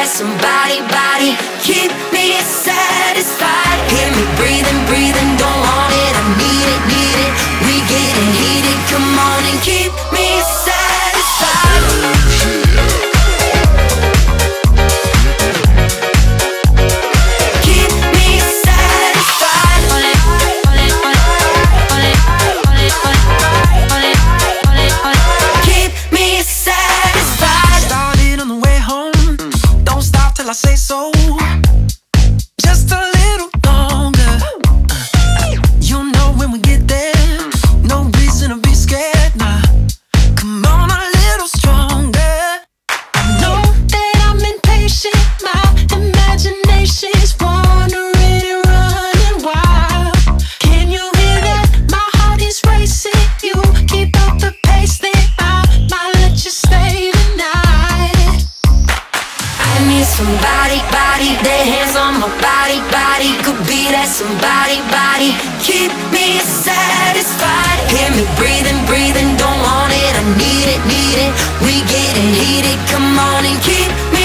somebody, body, keep me satisfied. Hear me breathing, breathing, don't want it, I need it, need it. We getting heated, come on and keep me satisfied. Keep me satisfied. Keep me satisfied. Started on the way home, don't stop till I say so. Just a little longer. You know when we get there, no reason to be scared, nah. Come on a little stronger. I know that I'm impatient, my imagination's wandering and running wild. Can you hear that? My heart is racing. You keep up the pace, then I might let you stay tonight. I need somebody, body, their hands on my body, body. Could be that somebody, body, keep me satisfied. Hear me breathing, breathing, don't want it, I need it, need it. We getting heated, come on and keep me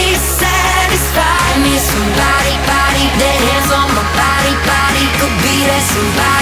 satisfied. I need somebody, body, their hands on my body, body. Could be that somebody.